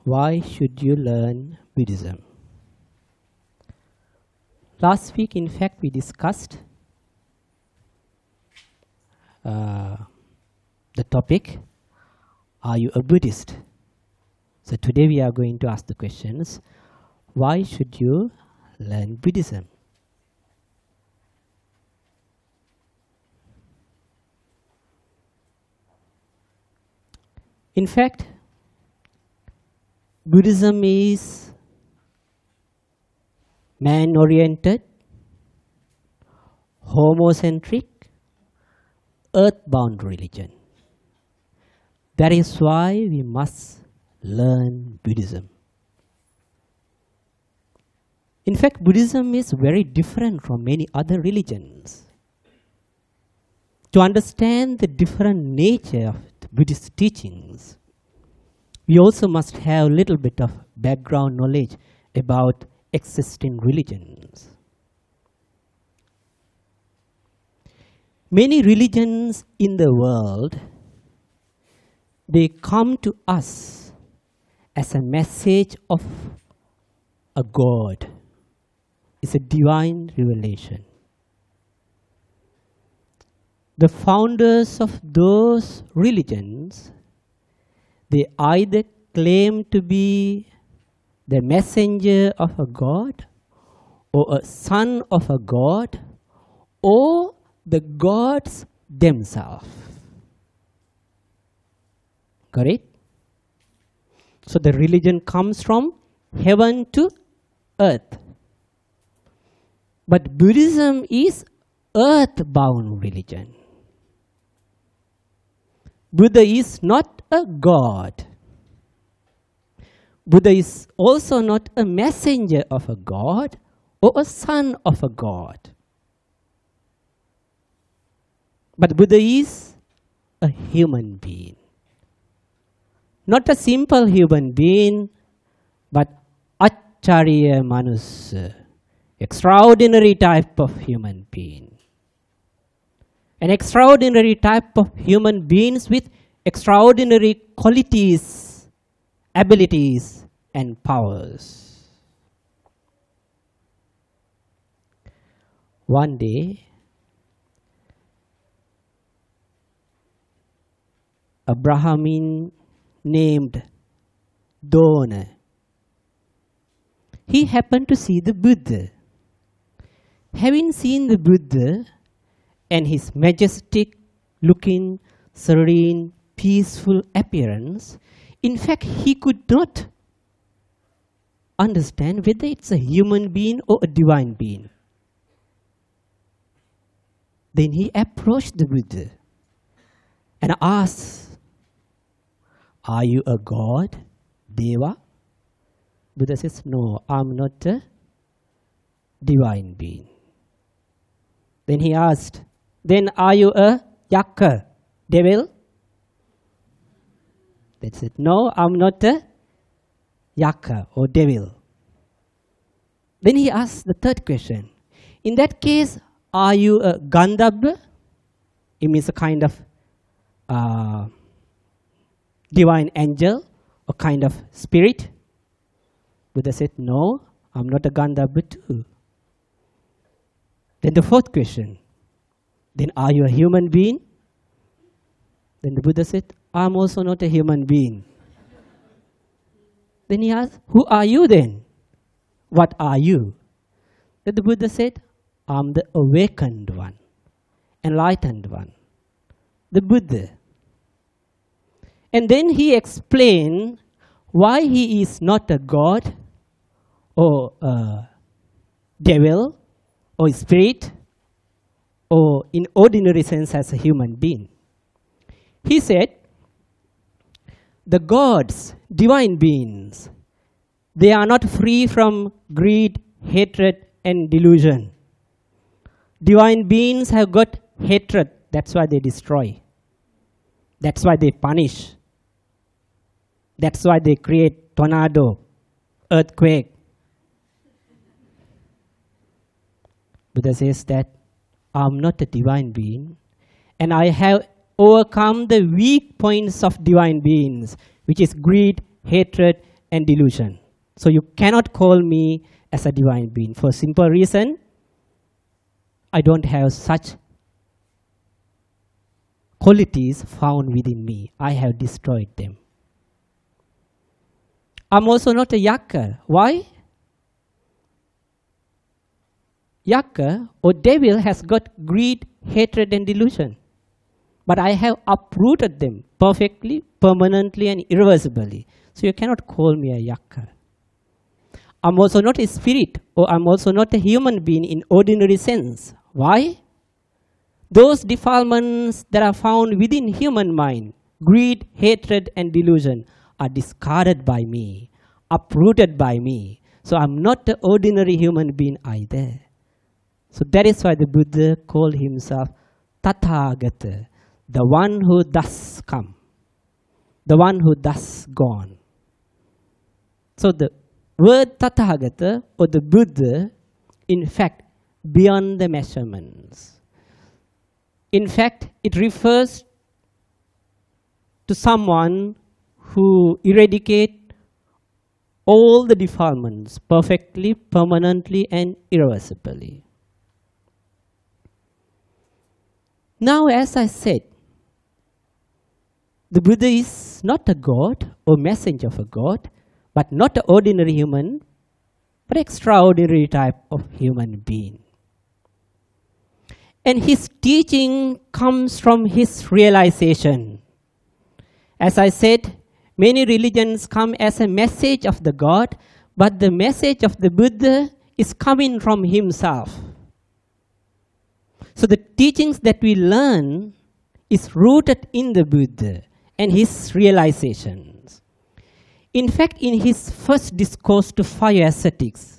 Why should you learn Buddhism? Last week, in fact, we discussed the topic, are you a Buddhist? So today we are going to ask the questions, why should you learn Buddhism? In fact, Buddhism is man-oriented, homocentric, earthbound religion. That is why we must learn Buddhism. In fact, Buddhism is very different from many other religions. To understand the different nature of the Buddhist teachings, we also must have a little bit of background knowledge about existing religions. Many religions in the world, they come to us as a message of a God. It's a divine revelation. The founders of those religions, they either claim to be the messenger of a God, or a son of a God, or the gods themselves. Got it? So the religion comes from heaven to earth. But Buddhism is earthbound religion. Buddha is not a God. Buddha is also not a messenger of a God or a son of a God. But Buddha is a human being. Not a simple human being, but Acharya Manussa, extraordinary type of human being. An extraordinary type of human beings with extraordinary qualities, abilities, and powers. One day, a Brahmin named Dona, he happened to see the Buddha. Having seen the Buddha and his majestic looking, serene, peaceful appearance, in fact, he could not understand whether it's a human being or a divine being. Then he approached the Buddha and asked, "Are you a god, Deva?" Buddha says, "No, I'm not a divine being." Then he asked, "Then are you a Yakka, devil?" They said, "No, I'm not a Yakka or devil." Then he asked the third question. "In that case, are you a Gandhabba?" It means a kind of divine angel or kind of spirit. Buddha said, "No, I'm not a Gandhabba too." Then the fourth question, "Then are you a human being?" Then the Buddha said, "I'm also not a human being." Then he asked, "Who are you then? What are you?" Then the Buddha said, "I'm the awakened one, enlightened one, the Buddha." And then he explained why he is not a god or a devil or spirit or in ordinary sense as a human being. He said, the gods, divine beings, they are not free from greed, hatred, and delusion. Divine beings have got hatred. That's why they destroy. That's why they punish. That's why they create tornado, earthquake. Buddha says that I'm not a divine being, and I have overcome the weak points of divine beings, which is greed, hatred, and delusion. So you cannot call me as a divine being. For a simple reason, I don't have such qualities found within me. I have destroyed them. I'm also not a yakka. Why? Yakka or devil has got greed, hatred and delusion. But I have uprooted them perfectly, permanently and irreversibly. So you cannot call me a yakka. I'm also not a spirit, or I'm also not a human being in ordinary sense. Why? Those defilements that are found within human mind, greed, hatred and delusion, are discarded by me, uprooted by me. So I'm not an ordinary human being either. So that is why the Buddha called himself Tathagata, the one who thus come, the one who thus gone. So the word Tathagata or the Buddha, in fact, beyond the measurements. In fact, it refers to someone who eradicates all the defilements perfectly, permanently, and irreversibly. Now, as I said, the Buddha is not a god or messenger of a god, but not an ordinary human, but extraordinary type of human being. And his teaching comes from his realization. As I said, many religions come as a message of the God, but the message of the Buddha is coming from himself. So the teachings that we learn is rooted in the Buddha and his realizations. In fact, in his first discourse to fire ascetics,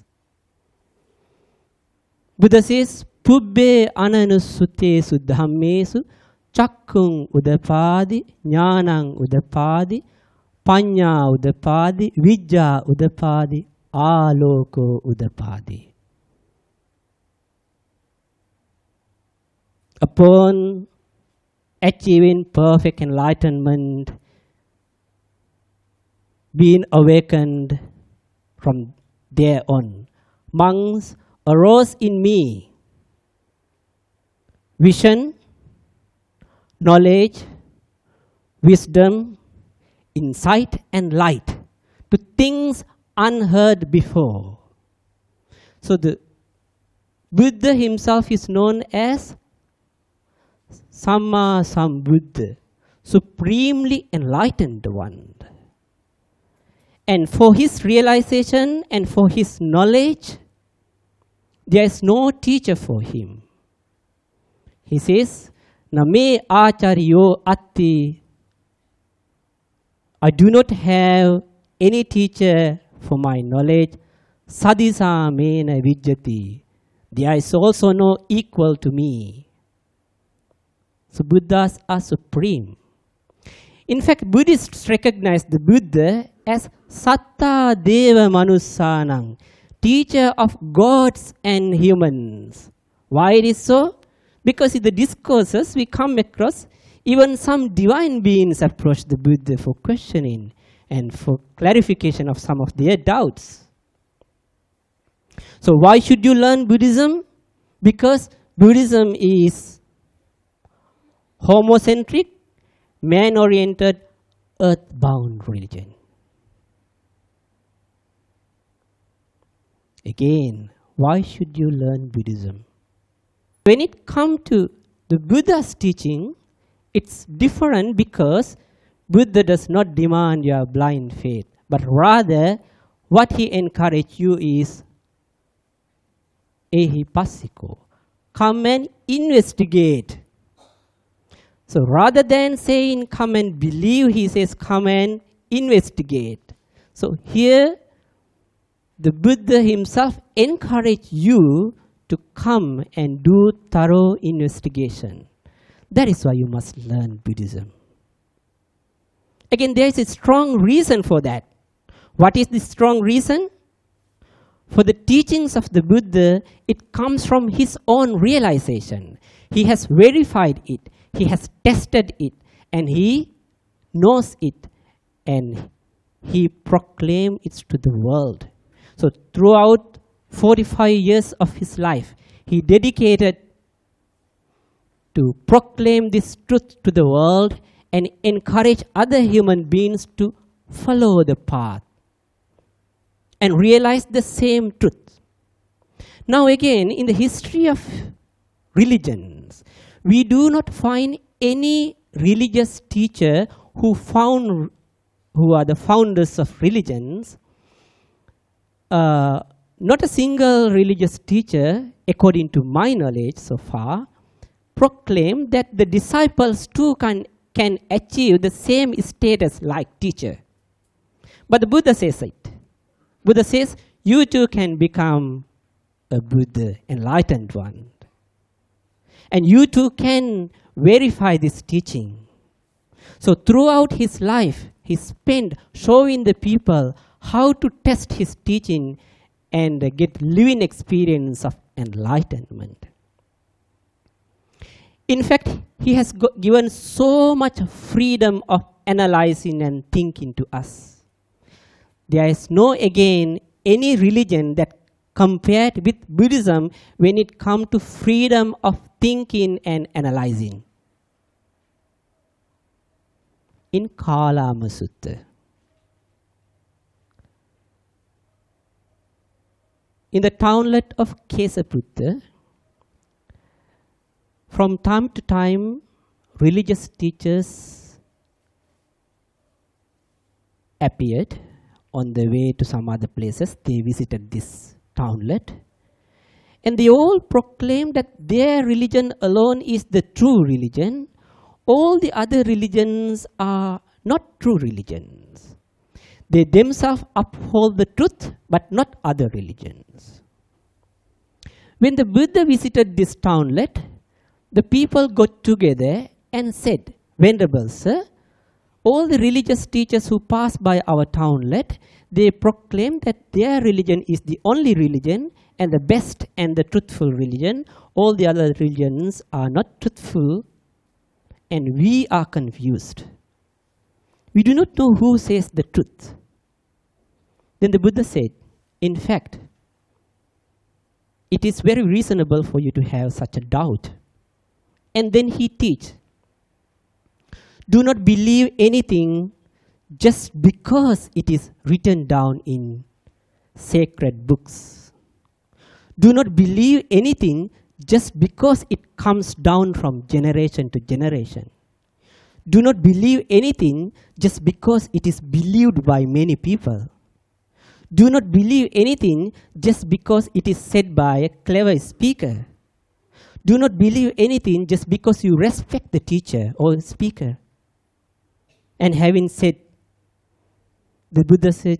Buddha says, Pubbe ananusutesu dhammesu chakkung udapadi, jnanang udapadi, panya udapadi, vijja udapadi, aloko udapadi. Upon achieving perfect enlightenment, being awakened from there on, monks arose in me vision, knowledge, wisdom, insight and light to things unheard before. So the Buddha himself is known as Samma Sambuddha, supremely enlightened one. And for his realization and for his knowledge, there is no teacher for him. He says, Name acharyo atti. I do not have any teacher for my knowledge. Sadisa mena vijjati. There is also no equal to me. So Buddhas are supreme. In fact, Buddhists recognize the Buddha as Satta Deva Manussanang, teacher of gods and humans. Why it is so? Because in the discourses we come across, even some divine beings approach the Buddha for questioning and for clarification of some of their doubts. So why should you learn Buddhism? Because Buddhism is homocentric, man-oriented, earth-bound religion. Again, why should you learn Buddhism? When it comes to the Buddha's teaching, it's different because Buddha does not demand your blind faith, but rather what he encourages you is ehipassiko. Come and investigate. So rather than saying come and believe, he says come and investigate. So here the Buddha himself encourages you to come and do thorough investigation. That is why you must learn Buddhism. Again, there is a strong reason for that. What is the strong reason? For the teachings of the Buddha, it comes from his own realization. He has verified it. He has tested it. And he knows it. And he proclaimed it to the world. So throughout 45 years of his life, he dedicated to proclaim this truth to the world and encourage other human beings to follow the path and realize the same truth. Now again, in the history of religions, we do not find any religious teacher who are the founders of religions. Not a single religious teacher, according to my knowledge so far, proclaimed that the disciples too can achieve the same status like teacher. But the Buddha says it. Buddha says, you too can become a Buddha, enlightened one. And you too can verify this teaching. So throughout his life, he spent showing the people how to test his teaching and get living experience of enlightenment. In fact, he has given so much freedom of analyzing and thinking to us. There is no, again, any religion that compared with Buddhism when it comes to freedom of thinking and analyzing. In Kalama Sutta, in the townlet of Kesaputta, from time to time, religious teachers appeared on the way to some other places. They visited this townlet. And they all proclaimed that their religion alone is the true religion. All the other religions are not true religions. They themselves uphold the truth, but not other religions. When the Buddha visited this townlet, the people got together and said, Venerable Sir, all the religious teachers who pass by our townlet, they proclaim that their religion is the only religion and the best and the truthful religion. All the other religions are not truthful, and we are confused. We do not know who says the truth. Then the Buddha said, in fact, it is very reasonable for you to have such a doubt. And then he teaches, do not believe anything just because it is written down in sacred books. Do not believe anything just because it comes down from generation to generation. Do not believe anything just because it is believed by many people. Do not believe anything just because it is said by a clever speaker. Do not believe anything just because you respect the teacher or the speaker. And having said, the Buddha said,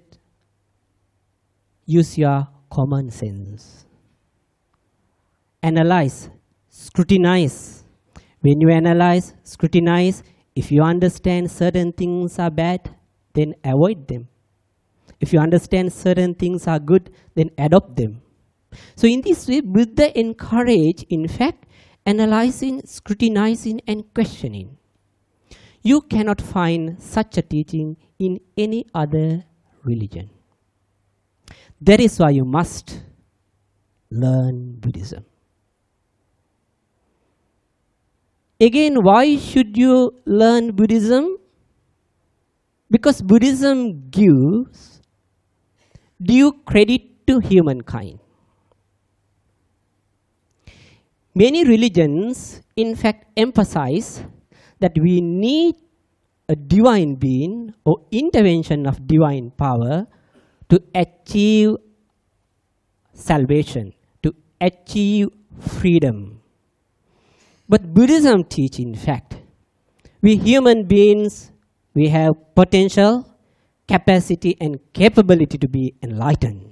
use your common sense. Analyze, scrutinize. When you analyze, scrutinize, if you understand certain things are bad, then avoid them. If you understand certain things are good, then adopt them. So in this way, Buddha encouraged, in fact, analyzing, scrutinizing, and questioning. You cannot find such a teaching in any other religion. That is why you must learn Buddhism. Again, why should you learn Buddhism? Because Buddhism gives due credit to humankind. Many religions, in fact, emphasize that we need a divine being or intervention of divine power to achieve salvation, to achieve freedom. But Buddhism teaches, in fact, we human beings, we have potential, capacity, and capability to be enlightened.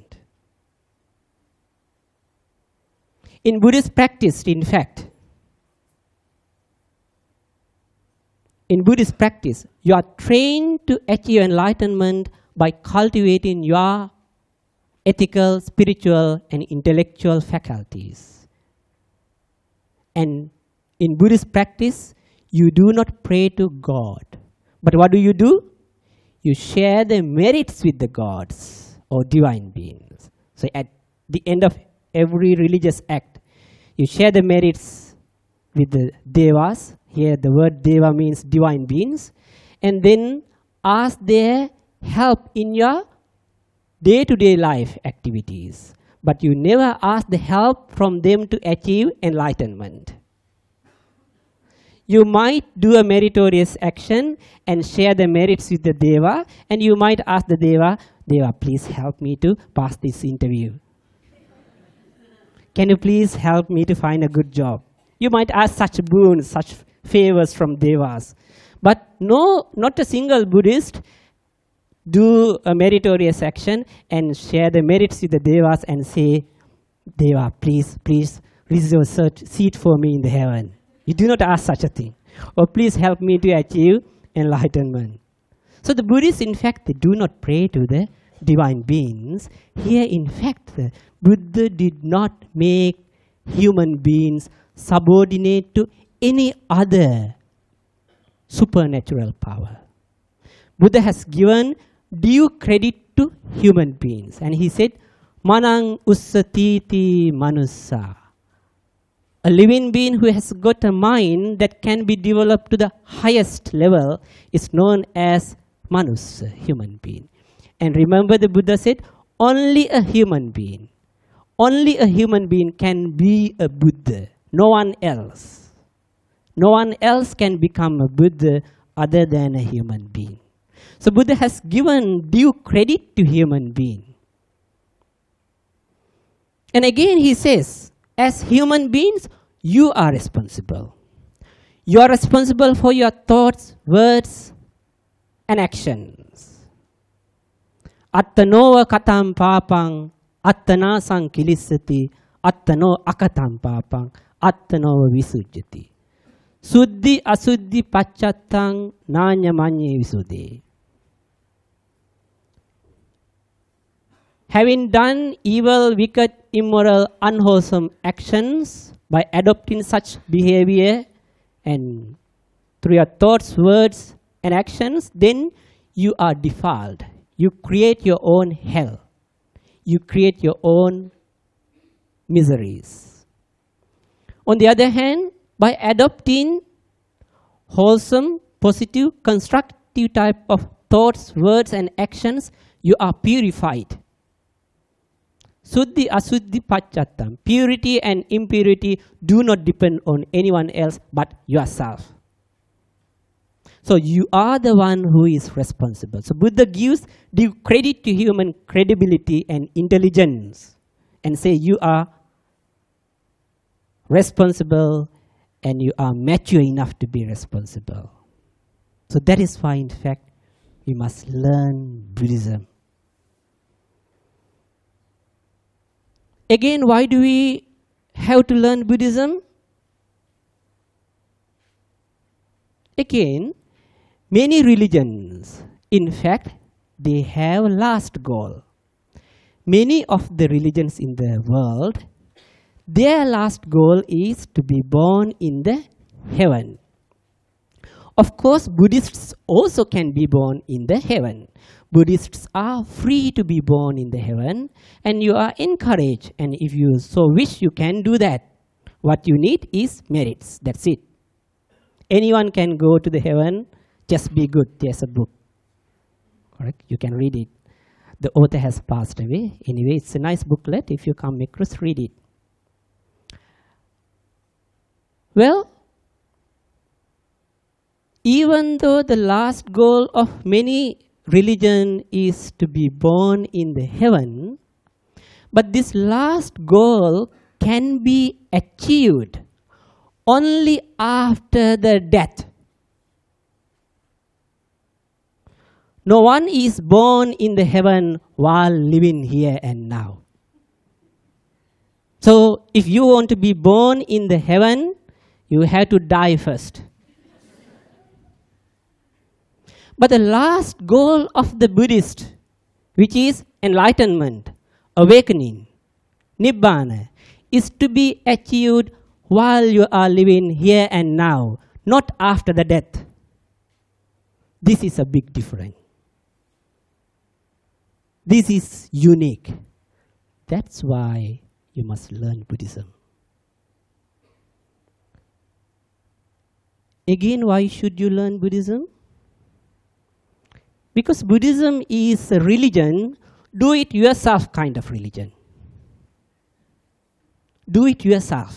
In Buddhist practice, in fact, you are trained to achieve enlightenment by cultivating your ethical, spiritual, and intellectual faculties. And in Buddhist practice, you do not pray to God. But what do? you share the merits with the gods or divine beings. So at the end of every religious act, you share the merits with the devas. Here the word deva means divine beings. And then ask their help in your day-to-day life activities. But you never ask the help from them to achieve enlightenment. You might do a meritorious action and share the merits with the deva, and you might ask the deva, Deva, please help me to pass this interview. Can you please help me to find a good job? You might ask such boons, such favors from devas. But no, not a single Buddhist do a meritorious action and share the merits with the devas and say, Deva, please reserve a seat for me in the heaven. You do not ask such a thing. Or please help me to achieve enlightenment. So the Buddhists, in fact, they do not pray to the divine beings. Here, in fact, the Buddha did not make human beings subordinate to any other supernatural power. Buddha has given due credit to human beings. And he said, Manang ussatiti manussa. A living being who has got a mind that can be developed to the highest level is known as manussa, human being. And remember the Buddha said, only a human being can be a Buddha, no one else. No one else can become a Buddha other than a human being. So Buddha has given due credit to human being. And again he says, as human beings, you are responsible. You are responsible for your thoughts, words, and actions. Attanova katam papang, attana sankilissati, attano akatam papang, attanova visujjati. Suddhi asuddhi pacchatang nanya manye visuddhi. Having done evil, wicked, immoral, unwholesome actions, by adopting such behavior and through your thoughts, words, and actions, then you are defiled. You create your own hell. You create your own miseries. On the other hand, by adopting wholesome, positive, constructive type of thoughts, words, and actions, you are purified. Suddhi asuddhi pacchattam. Purity and impurity do not depend on anyone else but yourself. So you are the one who is responsible. So Buddha gives due credit to human credibility and intelligence and say you are responsible and you are mature enough to be responsible. So that is why, in fact, we must learn Buddhism. Again, why do we have to learn Buddhism? Again, many religions, in fact, they have a last goal. Many of the religions in the world, their last goal is to be born in the heaven. Of course, Buddhists also can be born in the heaven. Buddhists are free to be born in the heaven, and you are encouraged. And if you so wish, you can do that. What you need is merits. That's it. Anyone can go to the heaven. Just be good. There's a book. Correct? You can read it. The author has passed away. Anyway, it's a nice booklet. If you come across, read it. Well, even though the last goal of many religion is to be born in the heaven, but this last goal can be achieved only after the death. No one is born in the heaven while living here and now. So if you want to be born in the heaven, you have to die first. But the last goal of the Buddhist, which is enlightenment, awakening, Nibbana, is to be achieved while you are living here and now, not after the death. This is a big difference. This is unique. That's why you must learn Buddhism. Again, why should you learn Buddhism? Because Buddhism is a religion, do it yourself kind of religion. Do it yourself.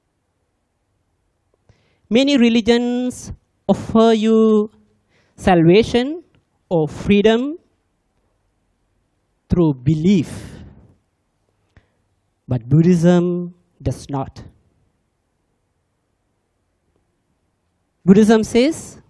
Many religions offer you salvation or freedom through belief. But Buddhism does not. Buddhism says,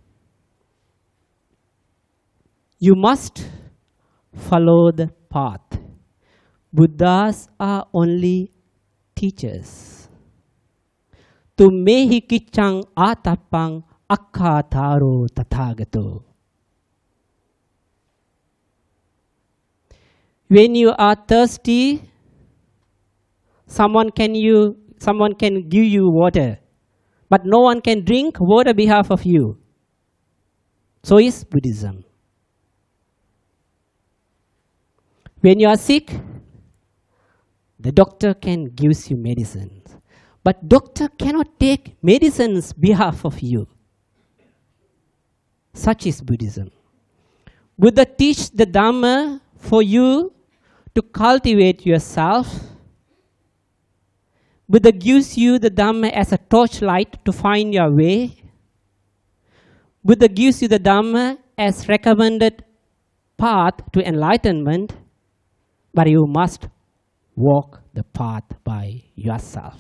you must follow the path. Buddhas are only teachers. Tu mehi kichang atapang akkhataro tathagato. When you are thirsty, someone can give you water, but no one can drink water on behalf of you. So is Buddhism. When you are sick, the doctor can give you medicines, but doctor cannot take medicines on behalf of you. Such is Buddhism. Buddha teach the Dhamma for you to cultivate yourself. Buddha gives you the Dhamma as a torchlight to find your way. Buddha gives you the Dhamma as recommended path to enlightenment, but you must walk the path by yourself.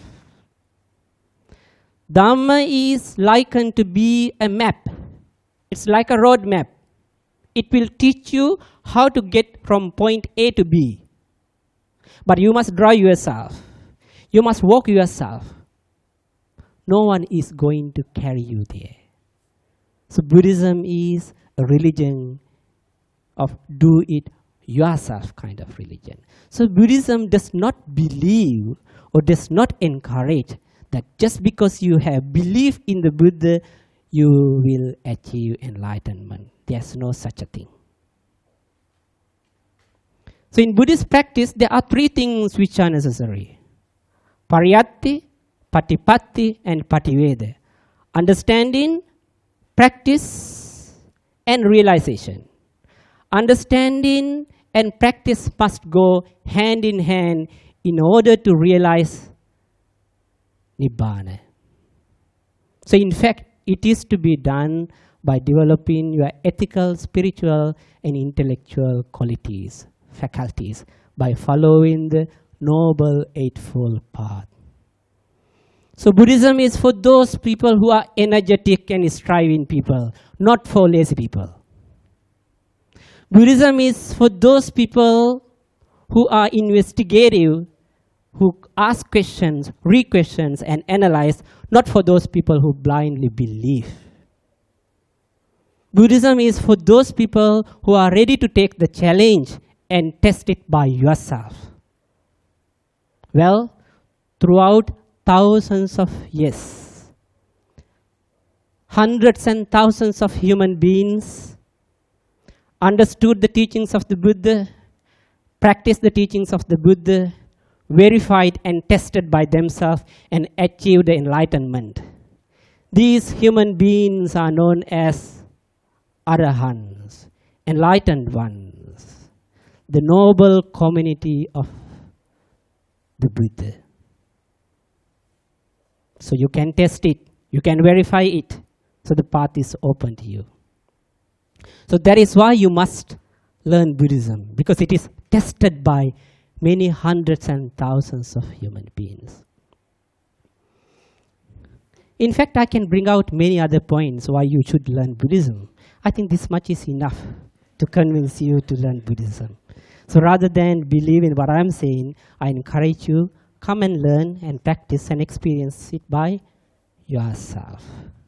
Dhamma is likened to be a map. It's like a road map. It will teach you how to get from point A to B. But you must drive yourself. You must walk yourself. No one is going to carry you there. So Buddhism is a religion of do it yourself kind of religion. So Buddhism does not believe or does not encourage that just because you have belief in the Buddha, you will achieve enlightenment. There's no such a thing. So in Buddhist practice, there are three things which are necessary. Pariyatti, Patipatti, and Pativeda. Understanding, practice, and realization. Understanding and practice must go hand in hand in order to realize Nibbana. So in fact, it is to be done by developing your ethical, spiritual, and intellectual qualities, faculties, by following the Noble Eightfold Path. So Buddhism is for those people who are energetic and striving people, not for lazy people. Buddhism is for those people who are investigative, who ask questions, read questions, and analyze, not for those people who blindly believe. Buddhism is for those people who are ready to take the challenge and test it by yourself. Well, throughout thousands of years, hundreds and thousands of human beings understood the teachings of the Buddha, practiced the teachings of the Buddha, verified and tested by themselves, and achieved the enlightenment. These human beings are known as Arahants, enlightened ones, the noble community of the Buddha. So you can test it, you can verify it, so the path is open to you. So that is why you must learn Buddhism, because it is tested by many hundreds and thousands of human beings. In fact, I can bring out many other points why you should learn Buddhism. I think this much is enough to convince you to learn Buddhism. So rather than believe in what I'm saying, I encourage you, come and learn and practice and experience it by yourself.